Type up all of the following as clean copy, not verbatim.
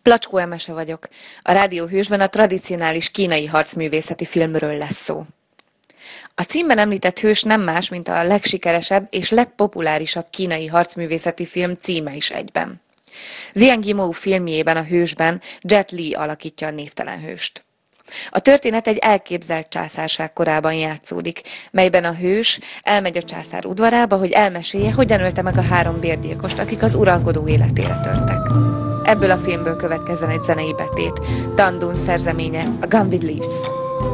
Placskó Emese vagyok. A Rádióhősben a tradicionális kínai harcművészeti filmről lesz szó. A címben említett hős nem más, mint a legsikeresebb és legpopulárisabb kínai harcművészeti film címe is egyben. Zhang Yimou filmjében a hősben Jet Li alakítja a névtelen hőst. A történet egy elképzelt császárság korában játszódik, melyben a hős elmegy a császár udvarába, hogy elmesélje, hogyan ölte meg a 3 bérgyilkost, akik az uralkodó életére törtek. Ebből a filmből következzen egy zenei betét, Tan Dun szerzeménye, a Gun with Leaves.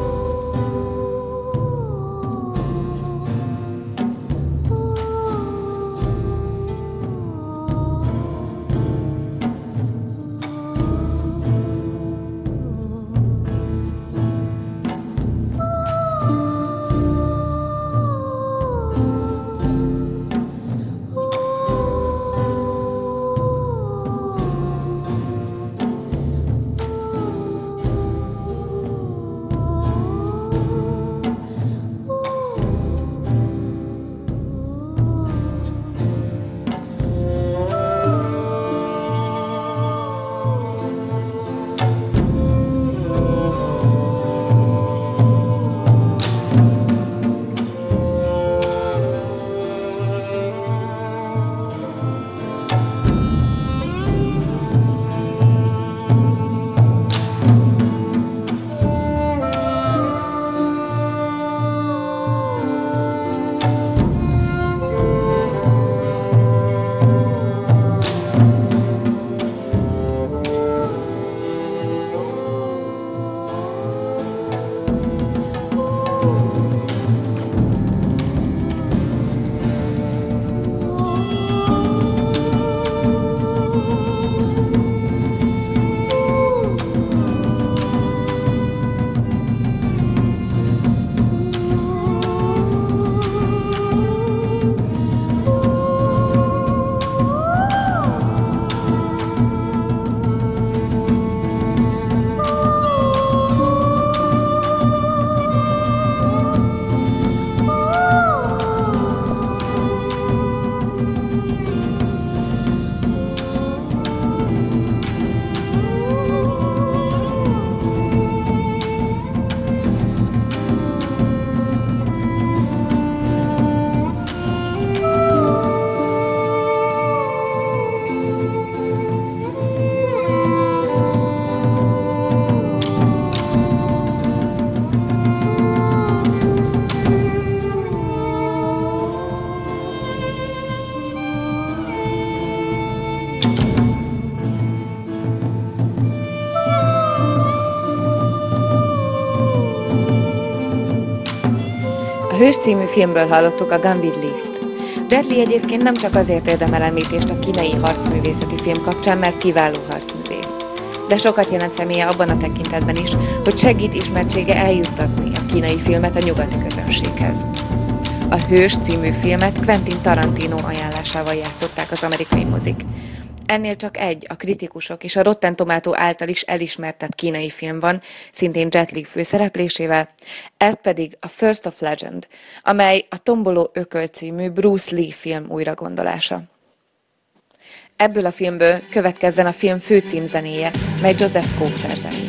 A Hős című filmből hallottuk a Gun with Leaves-t. Jet Li egyébként nem csak azért érdemel említést a kínai harcművészeti film kapcsán, mert kiváló harcművész. De sokat jelent személye abban a tekintetben is, hogy segít ismertsége eljuttatni a kínai filmet a nyugati közönséghez. A Hős című filmet Quentin Tarantino ajánlásával játszották az amerikai mozik. Ennél csak egy, a kritikusok és a Rotten Tomato által is elismertebb kínai film van, szintén Jet Li főszereplésével, ez pedig a First of Legend, amely a Tomboló ököl című Bruce Lee film újragondolása. Ebből a filmből következzen a film főcímzenéje, mely Joseph Koser zenéje.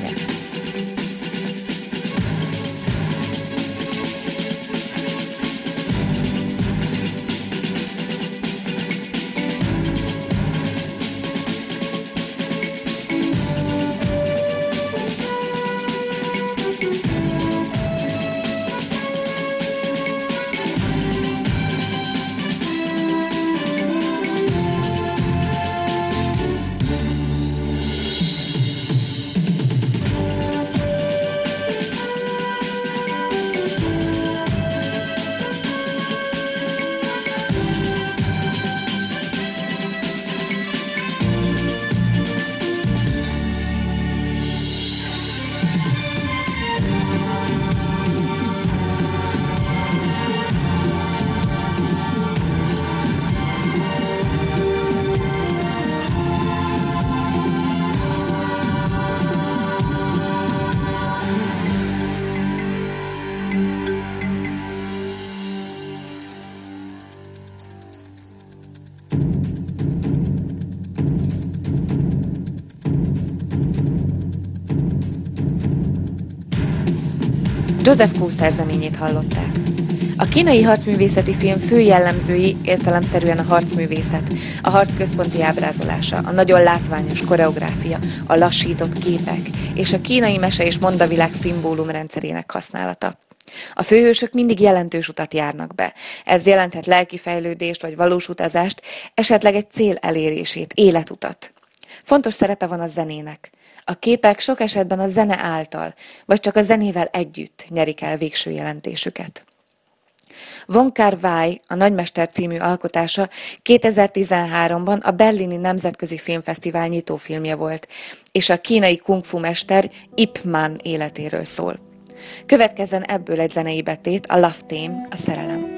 Joseph Kó szerzeményét hallották. A kínai harcművészeti film fő jellemzői értelemszerűen a harcművészet, a harc központi ábrázolása, a nagyon látványos koreográfia, a lassított képek és a kínai mese- és mondavilág szimbólumrendszerének használata. A főhősök mindig jelentős utat járnak be. Ez jelenthet lelki fejlődést vagy valós utazást, esetleg egy cél elérését, életutat. Fontos szerepe van a zenének. A képek sok esetben a zene által, vagy csak a zenével együtt nyerik el végső jelentésüket. Wong Kar-wai, a Nagymester című alkotása 2013-ban a Berlini Nemzetközi Filmfesztivál nyitófilmje volt, és a kínai kung-fu mester Ip Man életéről szól. Következzen ebből egy zenei betét, a Love Theme, a szerelem.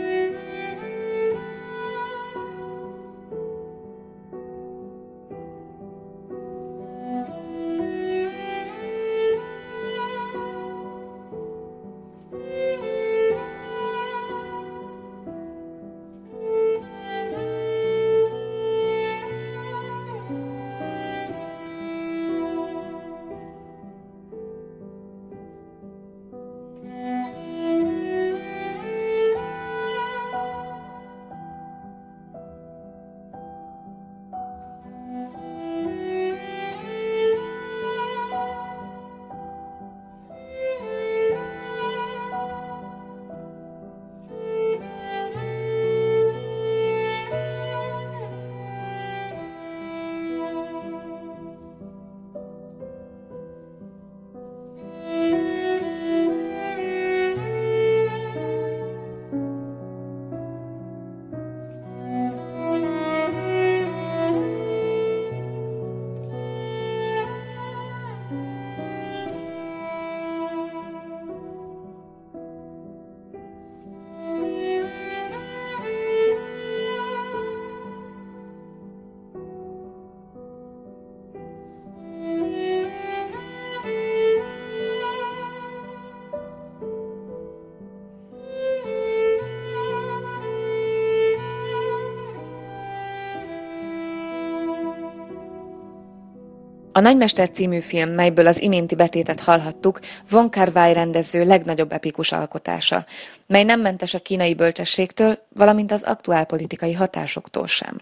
A Nagymester című film, melyből az iménti betétet hallhattuk, Wong Kar-wai rendező legnagyobb epikus alkotása, mely nem mentes a kínai bölcsességtől, valamint az aktuálpolitikai hatásoktól sem.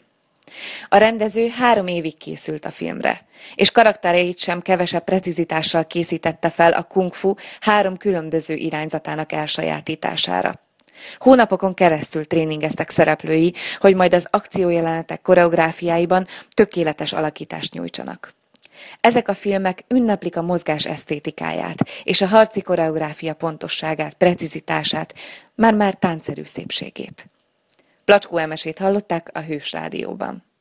A rendező 3 évig készült a filmre, és karaktereit sem kevesebb precizitással készítette fel a kung-fu 3 különböző irányzatának elsajátítására. Hónapokon keresztül tréningeztek szereplői, hogy majd az akciójelenetek koreográfiáiban tökéletes alakítást nyújtsanak. Ezek a filmek ünneplik a mozgás esztétikáját és a harci koreográfia pontosságát, precizitását, már-már táncszerű szépségét. Placskó Emesét hallották a Hős Rádióban.